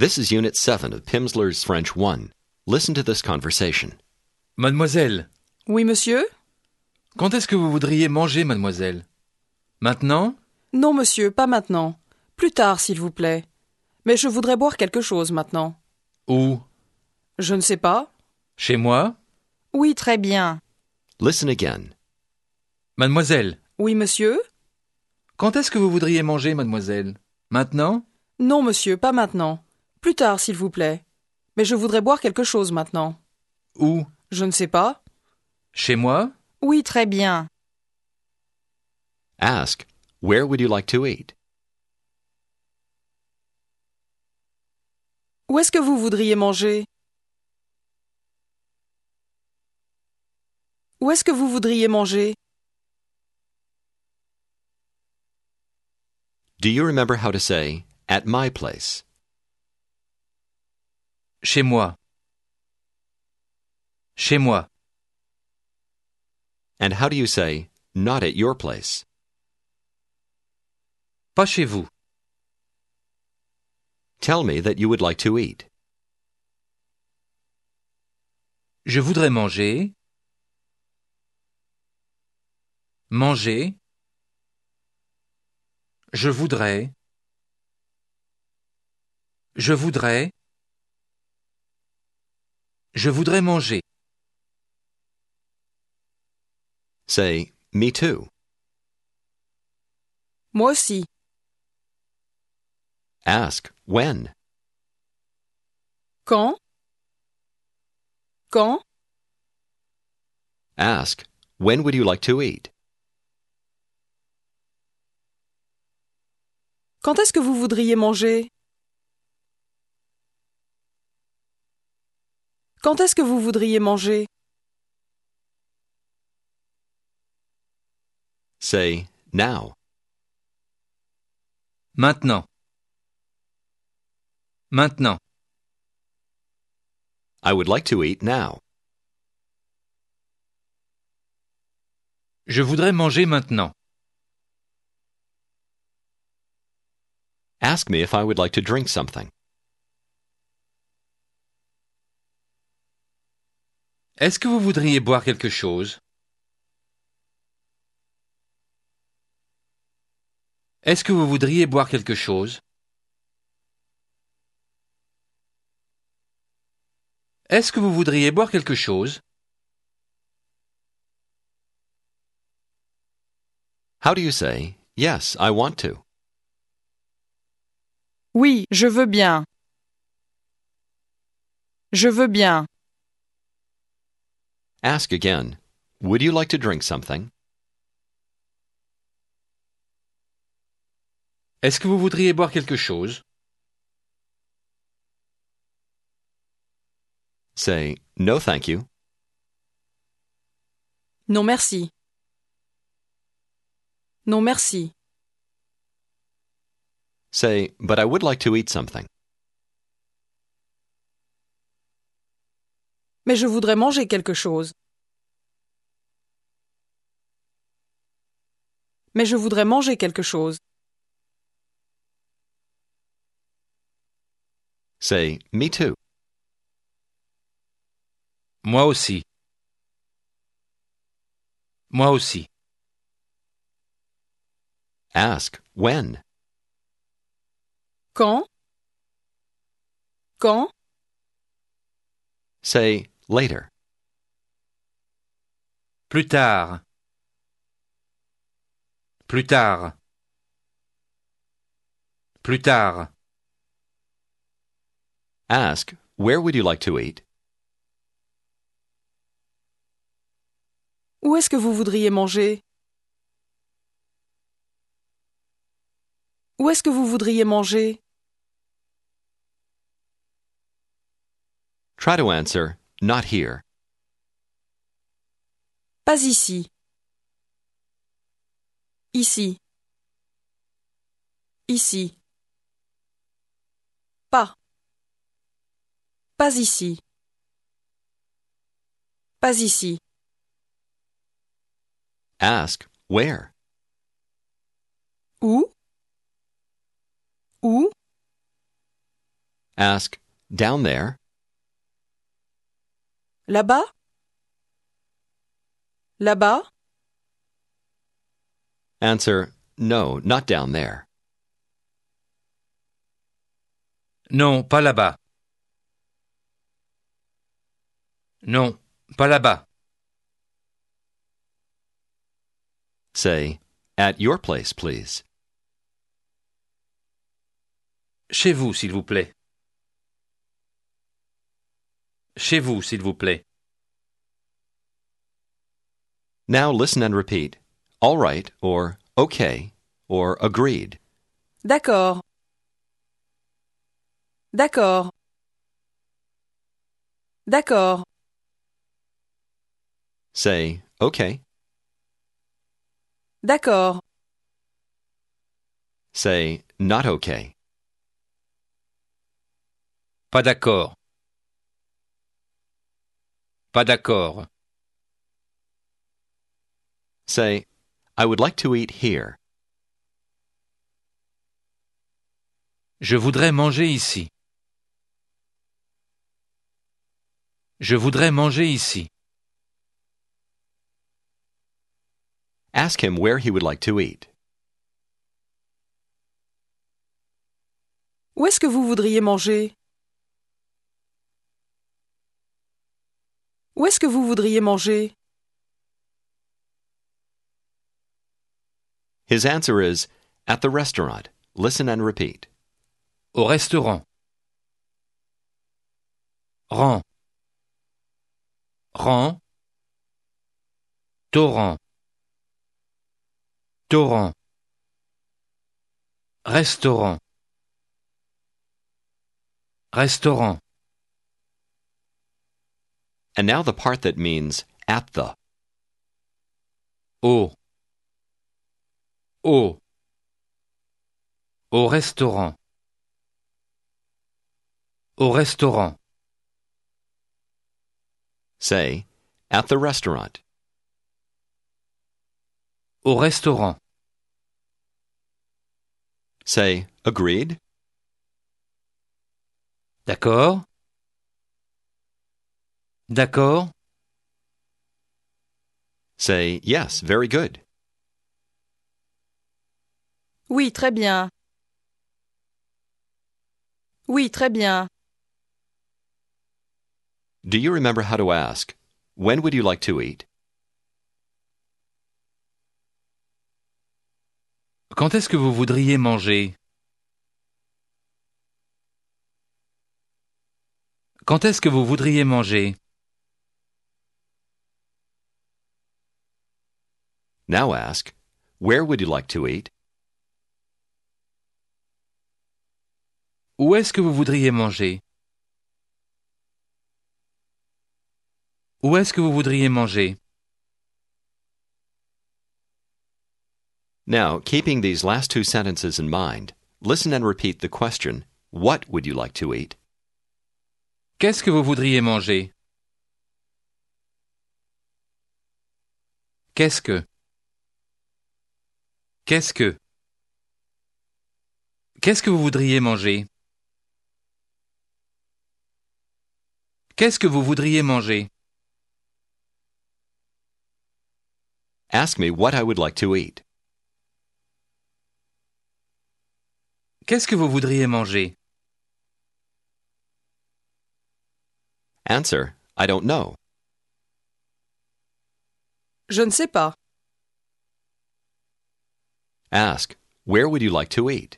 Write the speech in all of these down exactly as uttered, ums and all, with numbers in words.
This is Unit seven of Pimsleur's French one. Listen to this conversation. Mademoiselle, Oui, monsieur? quand est-ce que vous voudriez manger, mademoiselle? Maintenant? Non, monsieur, pas maintenant. Plus tard, s'il vous plaît. Mais je voudrais boire quelque chose maintenant. Où? Je ne sais pas. Chez moi? Oui, très bien. Listen again. Mademoiselle, Oui, monsieur? quand est-ce que vous voudriez manger, mademoiselle? Maintenant? Non, monsieur, pas maintenant. Plus tard, s'il vous plaît. Mais je voudrais boire quelque chose maintenant. Où? Je ne sais pas. Chez moi? Oui, très bien. Ask, where would you like to eat? Où est-ce que vous voudriez manger? Où est-ce que vous voudriez manger? Do you remember how to say, at my place? Chez moi. Chez moi. And how do you say, not at your place? Pas chez vous. Tell me that you would like to eat. Je voudrais manger. Manger. Je voudrais. Je voudrais. Je voudrais manger. Say, me too. Moi aussi. Ask, when? Quand? Quand? Ask, when would you like to eat? Quand est-ce que vous voudriez manger? Quand est-ce que vous voudriez manger? Say, now. Maintenant. Maintenant. I would like to eat now. Je voudrais manger maintenant. Ask me if I would like to drink something. Est-ce que vous voudriez boire quelque chose? Est-ce que vous voudriez boire quelque chose? Est-ce que vous voudriez boire quelque chose? How do you say, yes, I want to? Oui, je veux bien. Je veux bien. Ask again, would you like to drink something? Est-ce que vous voudriez boire quelque chose? Say, no thank you. Non, merci. Non, merci. Say, but I would like to eat something. Mais je voudrais manger quelque chose. Mais je voudrais manger quelque chose. Say, me too. Moi aussi. Moi aussi. Ask, when? Quand? Quand? Say, later. Plus tard. Plus tard. Plus tard. Ask, where would you like to eat? Où est-ce que vous voudriez manger? Où est-ce que vous voudriez manger? Try to answer, not here. Pas ici. Ici. Ici. Pas. Pas ici. Pas ici. Ask, where? Où? Où? Ask, down there? Là-bas? Là-bas? Answer, no, not down there. Non, pas là-bas. Non, pas là-bas. Say, at your place, please. Chez vous, s'il vous plaît. Chez vous, s'il vous plaît. Now listen and repeat. All right, or okay, or agreed. D'accord. D'accord. D'accord. Say, okay. D'accord. Say, not okay. Pas d'accord. Pas d'accord. Say, I would like to eat here. Je voudrais manger ici. Je voudrais manger ici. Ask him where he would like to eat. Où est-ce que vous voudriez manger? Où est-ce que vous voudriez manger? His answer is, at the restaurant. Listen and repeat. Au restaurant. Rang. Rang. Torrent. Torrent. Restaurant. Restaurant. And now the part that means at the. Au. Au. Au restaurant. Au restaurant. Say, at the restaurant. Au restaurant. Say, agreed? D'accord. D'accord. Say, yes, very good. Oui, très bien. Oui, très bien. Do you remember how to ask, when would you like to eat? Quand est-ce que vous voudriez manger? Quand est-ce que vous voudriez manger? Now ask, where would you like to eat? Où est-ce que vous voudriez manger? Où est-ce que vous voudriez manger? Now, keeping these last two sentences in mind, listen and repeat the question, what would you like to eat? Qu'est-ce que vous voudriez manger? Qu'est-ce que? Qu'est-ce que? Qu'est-ce que vous voudriez manger? Qu'est-ce que vous voudriez manger? Ask me what I would like to eat. Qu'est-ce que vous voudriez manger? Answer, I don't know. Je ne sais pas. Ask, where would you like to eat?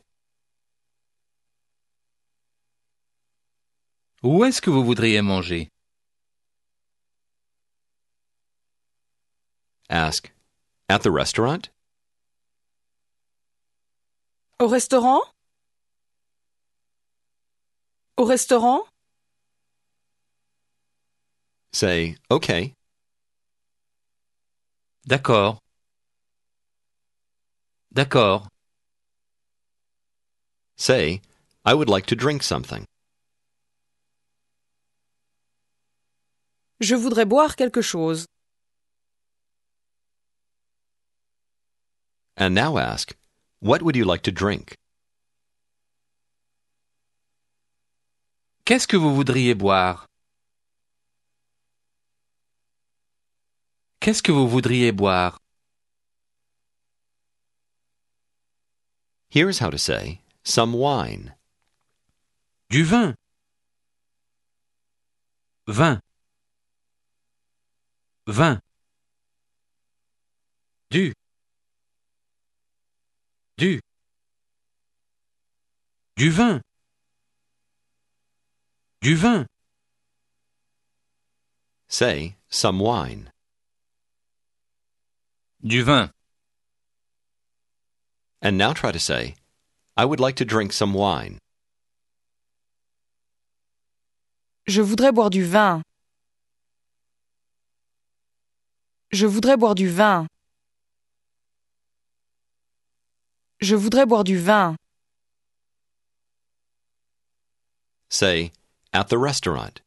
Où est-ce que vous voudriez manger? Ask, at the restaurant? Au restaurant? Au restaurant? Say, okay. D'accord. D'accord. Say, I would like to drink something. Je voudrais boire quelque chose. And now ask, what would you like to drink? Qu'est-ce que vous voudriez boire? Qu'est-ce que vous voudriez boire? Here's how to say some wine. Du vin. Vin. Vin. Du. Du. Du vin. Du vin. Say some wine. Du vin. And now try to say, I would like to drink some wine. Je voudrais boire du vin. Je voudrais boire du vin. Je voudrais boire du vin. Say, at the restaurant.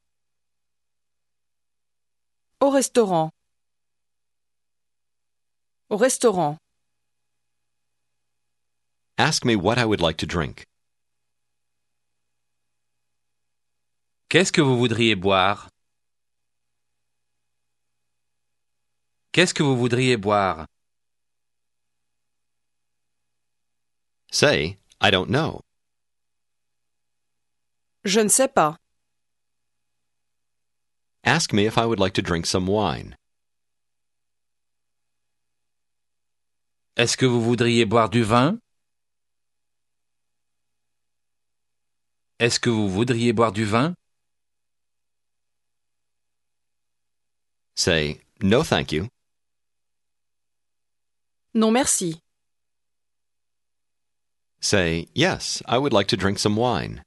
Au restaurant. Au restaurant. Ask me what I would like to drink. Qu'est-ce que vous voudriez boire? Qu'est-ce que vous voudriez boire? Say, I don't know. Je ne sais pas. Ask me if I would like to drink some wine. Est-ce que vous voudriez boire du vin? Est-ce que vous voudriez boire du vin? Say, no thank you. Non merci. Say, yes, I would like to drink some wine.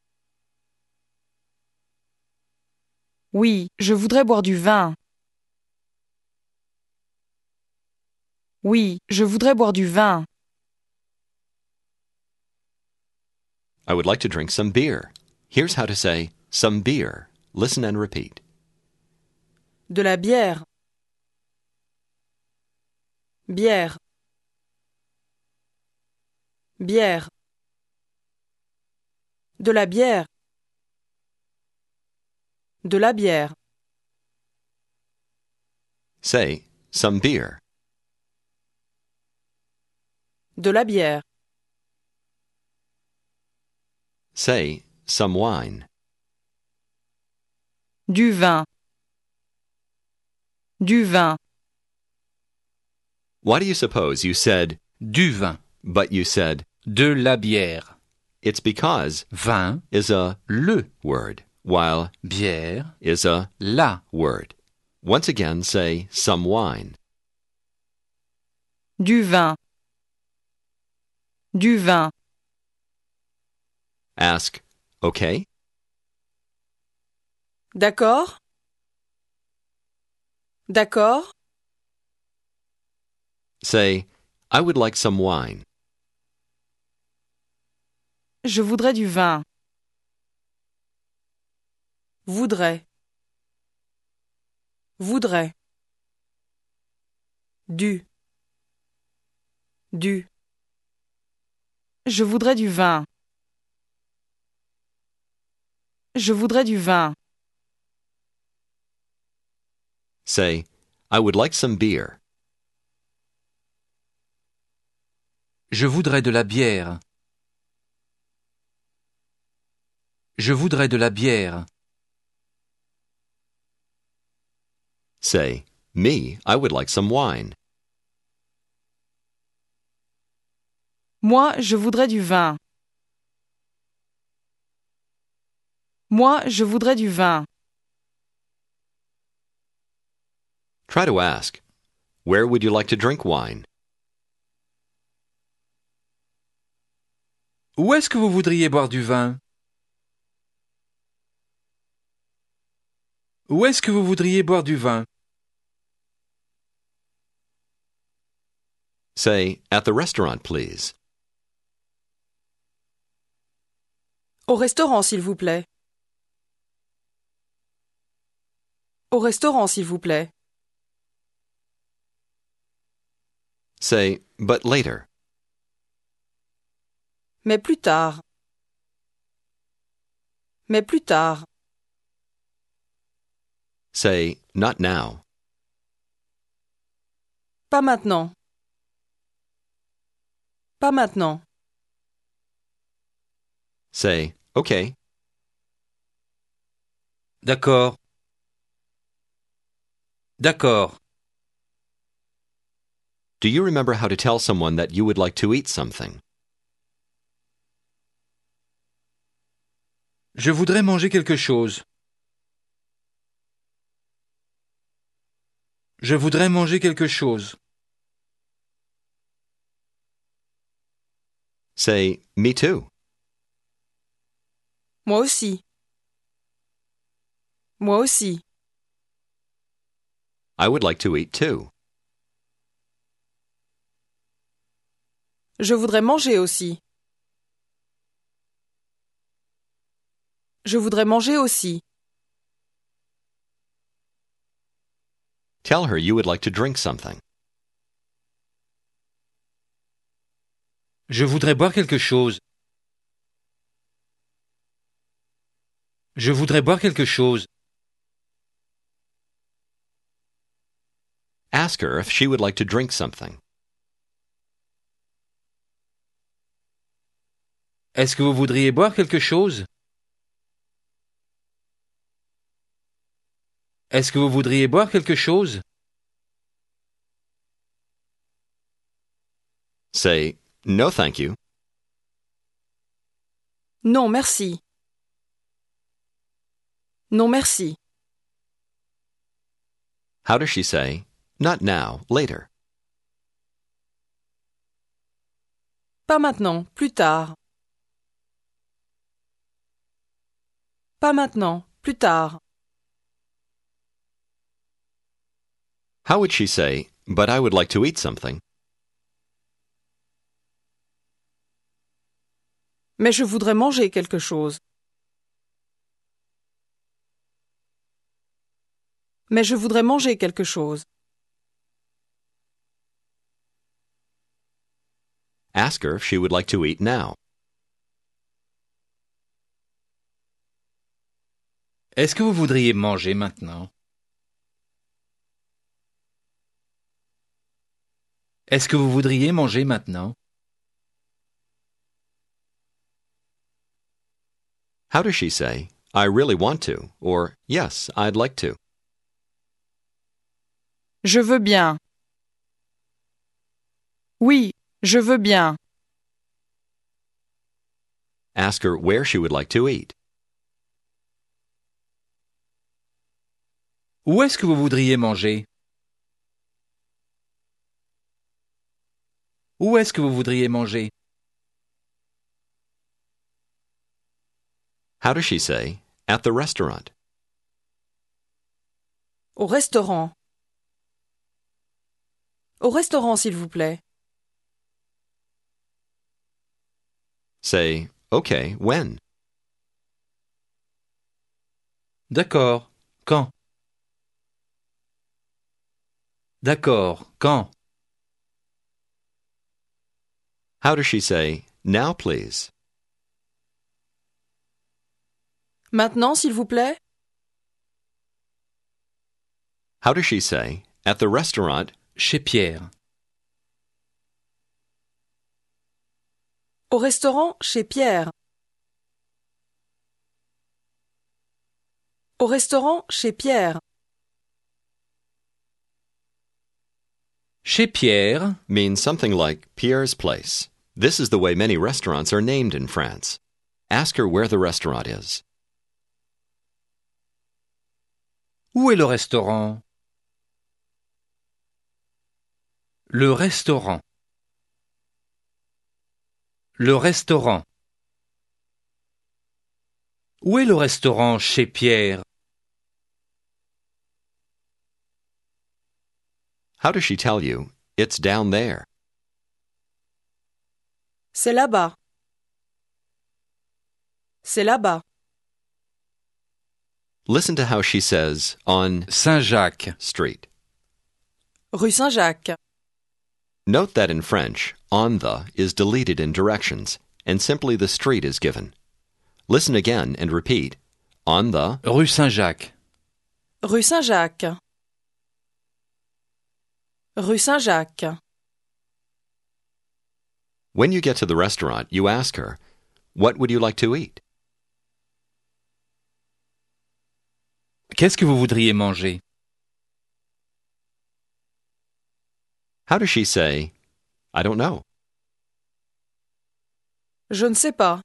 Oui, je voudrais boire du vin. Oui, je voudrais boire du vin. I would like to drink some beer. Here's how to say some beer. Listen and repeat. De la bière. Bière. Bière. De la bière. De la bière. Say, some beer. De la bière. Say, some wine. Du vin. Du vin. Why do you suppose you said, Du vin. but you said, De la bière. it's because Vin, is a le. word, while Bière, is a la. word. Once again, say some wine. Du vin. Du vin. Ask, okay? D'accord? D'accord? Say, I would like some wine. Je voudrais du vin. Voudrais. Voudrais. Du. Du. Je voudrais du vin. Je voudrais du vin. Say, I would like some beer. Je voudrais de la bière. Je voudrais de la bière. Say, me, I would like some wine. Moi, je voudrais du vin. Moi, je voudrais du vin. Try to ask, where would you like to drink wine? Où est-ce que vous voudriez boire du vin? Où est-ce que vous voudriez boire du vin? Say, at the restaurant, please. Au restaurant, s'il vous plaît. Au restaurant, s'il vous plaît. Say, but later. Mais plus tard. Mais plus tard. Say, not now. Pas maintenant. Pas maintenant. Say, okay. D'accord. D'accord. Do you remember how to tell someone that you would like to eat something? Je voudrais manger quelque chose. Je voudrais manger quelque chose. Say, me too. Moi aussi. Moi aussi. I would like to eat too. Je voudrais manger aussi. Je voudrais manger aussi. Tell her you would like to drink something. Je voudrais boire quelque chose. Je voudrais boire quelque chose. Ask her if she would like to drink something. Est-ce que vous voudriez boire quelque chose? Est-ce que vous voudriez boire quelque chose? Say, no thank you. Non, merci. Non, merci. How does she say, not now, later? Pas maintenant, plus tard. Pas maintenant, plus tard. How would she say, but I would like to eat something? Mais je voudrais manger quelque chose. Mais je voudrais manger quelque chose. Ask her if she would like to eat now. Est-ce que vous voudriez manger maintenant? Est-ce que vous voudriez manger maintenant? How does she say, I really want to, or yes, I'd like to? Je veux bien. Oui, je veux bien. Ask her where she would like to eat. Où est-ce que vous voudriez manger? Où est-ce que vous voudriez manger? How does she say, at the restaurant? Au restaurant. Au restaurant, s'il vous plaît. Say, okay, when? D'accord. Quand? D'accord. Quand? How does she say, now please? Maintenant, s'il vous plaît. How does she say, at the restaurant? Chez Pierre. Au restaurant, chez Pierre. Au restaurant, chez Pierre. Chez Pierre Means something like Pierre's place. This is the way many restaurants are named in France. Ask her where the restaurant is. Où est le restaurant? Le restaurant. Le restaurant. Où est le restaurant chez Pierre? How does she tell you, it's down there? C'est là-bas. C'est là-bas. Listen to how she says, on Saint-Jacques. street. Rue Saint-Jacques. Note that in French, on the is deleted in directions, and simply the street is given. Listen again and repeat, On the, rue Saint-Jacques. Rue Saint-Jacques. Rue Saint-Jacques. when you get to the restaurant, you ask her, "What would you like to eat?" Qu'est-ce que vous voudriez manger? How does she say, "I don't know"? Je ne sais pas.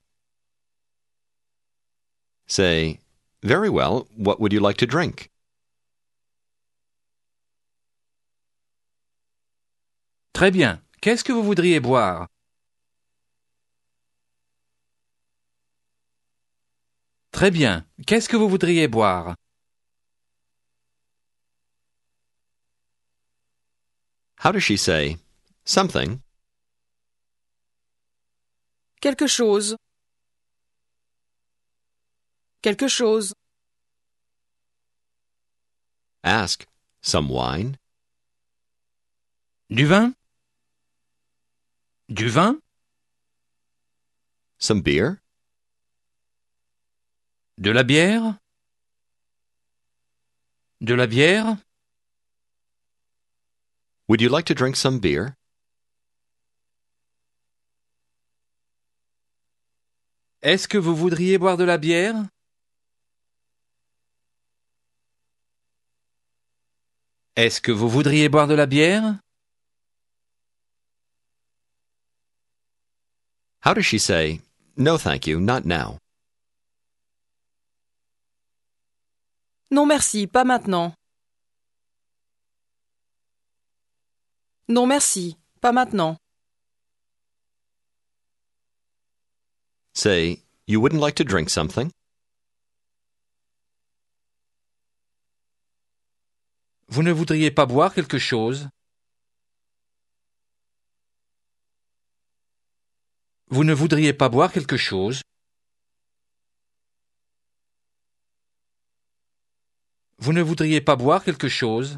Say, "Very well, what would you like to drink?" Très bien. Qu'est-ce que vous voudriez boire? Très bien. Qu'est-ce que vous voudriez boire? How does she say, "Something"? Quelque chose. Quelque chose. Ask, "Some wine?" Du vin? Du vin? Some beer? De la bière? De la bière? Would you like to drink some beer? Est-ce que vous voudriez boire de la bière? Est-ce que vous voudriez boire de la bière? How does she say, "No, thank you, not now"? Non merci, pas maintenant. Non merci, pas maintenant. Say, "You wouldn't like to drink something?" Vous ne voudriez pas boire quelque chose? Vous ne voudriez pas boire quelque chose? Vous ne voudriez pas boire quelque chose?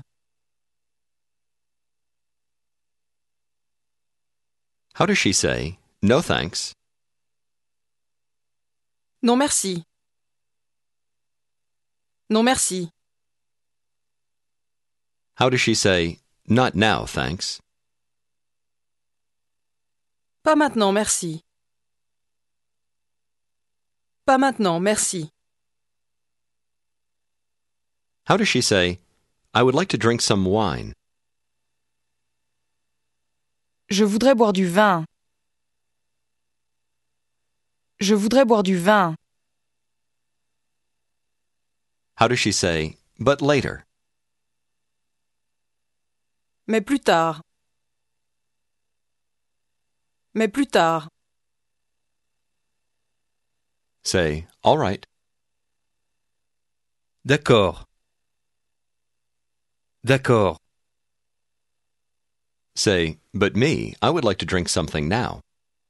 How does she say, "No, thanks"? Non merci. Non merci. How does she say, "Not now, thanks"? Pas maintenant, merci. Pas maintenant, merci. How does she say, "I would like to drink some wine"? Je voudrais boire du vin. Je voudrais boire du vin. How does she say, "But later"? Mais plus tard. Mais plus tard. Say, "All right." D'accord. D'accord. Say, "But me, I would like to drink something now."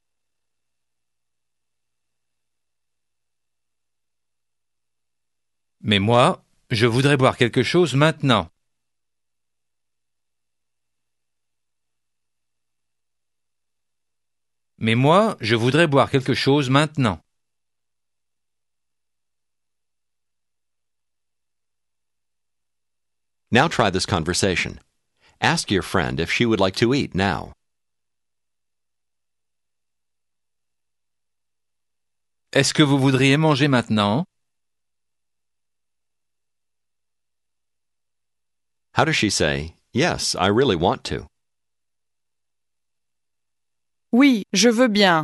Mais moi, je voudrais boire quelque chose maintenant. Mais moi, je voudrais boire quelque chose maintenant. Now try this conversation. Ask your friend if she would like to eat now. Est-ce que vous voudriez manger maintenant? How does she say, "Yes, I really want to"? Oui, je veux bien.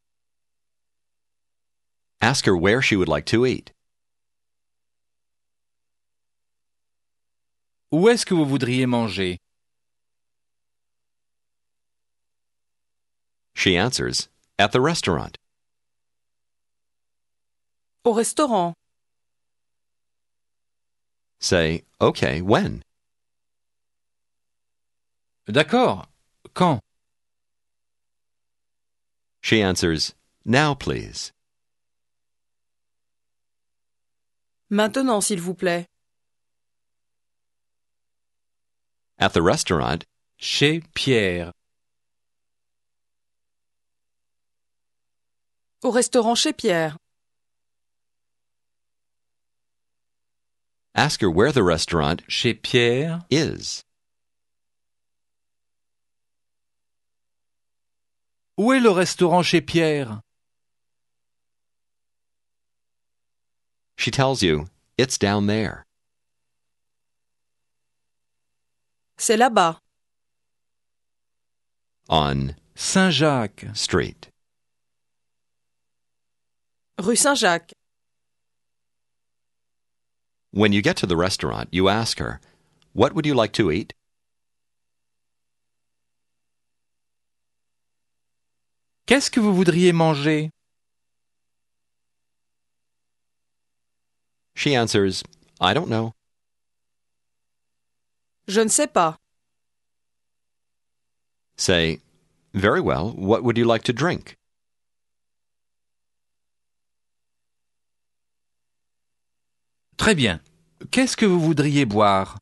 Ask her where she would like to eat. Où est-ce que vous voudriez manger? She answers, "At the restaurant." Au restaurant. Say, "Okay, when?" D'accord. Quand? She answers, "Now, please." Maintenant, s'il vous plaît. At the restaurant, Chez Pierre. Au restaurant chez Pierre. Ask her where the restaurant Chez Pierre. is. Où est le restaurant chez Pierre? She tells you, it's down there. C'est là-bas. On Saint-Jacques. street. Rue Saint-Jacques. When you get to the restaurant, you ask her, what would you like to eat? Qu'est-ce que vous voudriez manger? She answers, I don't know. Je ne sais pas. Say, very well, what would you like to drink? Très bien. Qu'est-ce que vous voudriez boire?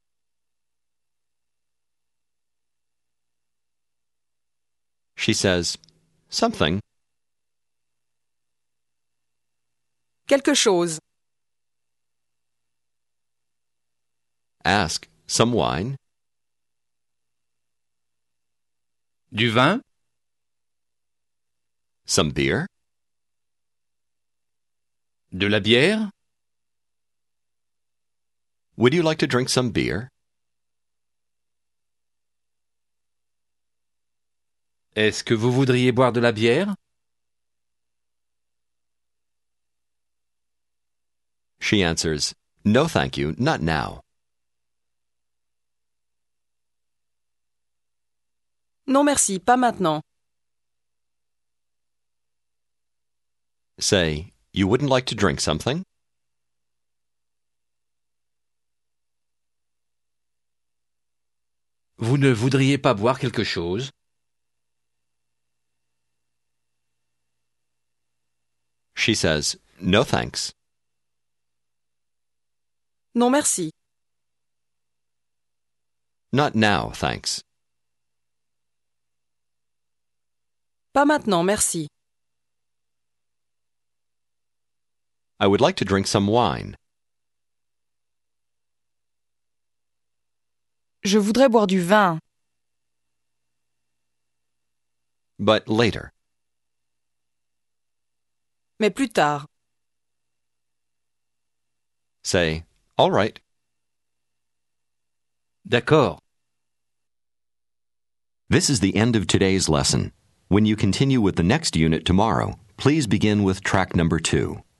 She says, something. Quelque chose. Ask, some wine? Du vin? Some beer? De la bière? Would you like to drink some beer? Est-ce que vous voudriez boire de la bière? She answers, no thank you, not now. Non merci, pas maintenant. Say, you wouldn't like to drink something? Vous ne voudriez pas boire quelque chose? She says, no thanks. Non merci. Not now, thanks. Pas maintenant, merci. I would like to drink some wine. Je voudrais boire du vin. But later. Mais plus tard. Say, all right. D'accord. This is the end of today's lesson. When you continue with the next unit tomorrow, please begin with track number two.